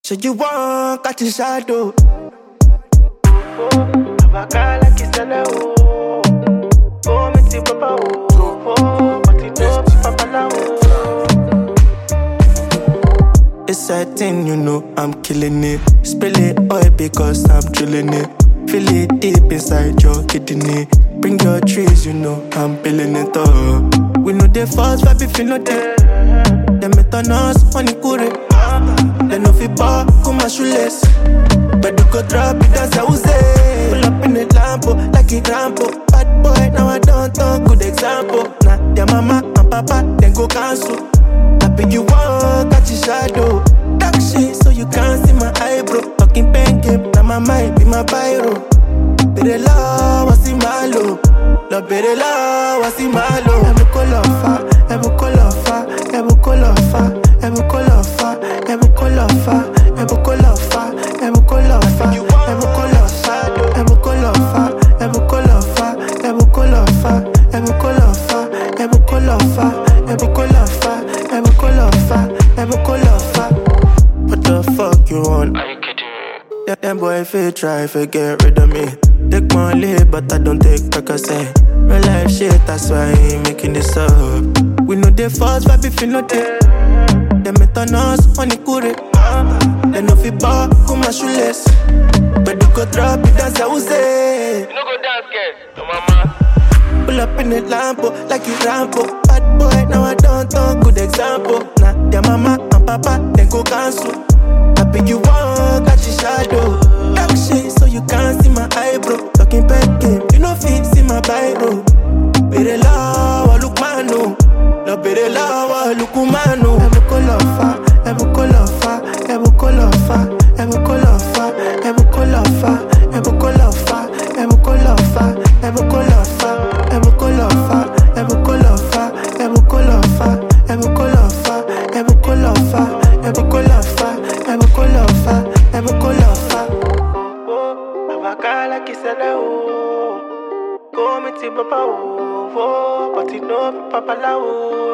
So you want catch a shadow. Abakala kisana o. Oh, me ti papa o. Oh, but it no papa la o. It's certain, you know I'm killing it. Spill it oil because I'm drilling it. Feel it deep inside your kidney. Bring your trees, you know I'm building it up. We know the first vibe if you know that. Them me turn us money kure. They know fi bar, come my shoeless. But you go drop it as I was say. Pull up in the Lambo like a Rambo. Bad boy, now I don't talk, good example. Nah, their mama and papa, then go cancel. Happy you want catch a shadow. Dark shit so you can't see my eyebrow. Talking pen game, now my mind be my biro. Bere la, wasi malo. Lo bere la, wasi malo. Ebu kolofa, ebu kolofa, ebu kolofa, ebu kolofa, ebu kolofa, ebu kolofa, ebu kolofa, ebu kolofa, ebu kolofa, ebu kolofa, ebu kolofa, ebu kolofa, ebu kolofa, ebu kolofa, ebu kolofa, ebu kolofa. What the fuck you want? Are you kidding me? Yeah, them boy if try to get rid of me. Take money, but I don't take Percocet. Real life shit, that's why I ain't making this up. We know the first vibe if you know that. Them me turn us money kure. They know fi bar, come my shoeless. But you go drop it as I was say. You no go dance, girl. No mama. Pull up in the Lambo like a Rambo. Bad boy, now I don't talk, good example. Nah, their mama and papa, then go cancel. Happy you want catch a shadow. Dark shit so you can't see my eyebrow. Talking back game, you know fit see my biro. Bere la wa lukmano. No bere la wa lukumano. Ebu kolofa, ebu kolofa, ebu kolofa, ebu kolofa, ebu kolofa, ebu kolofa, ebu kolofa, ebu kolofa, ebu kolofa, ebu kolofa, ebu kolofa, ebu kolofa, ebu kolofa, ebu kolofa, ebu kolofa, ebu kolofa. Abakala kisana o. Go me ti papa o. Oh, but it no papa la o.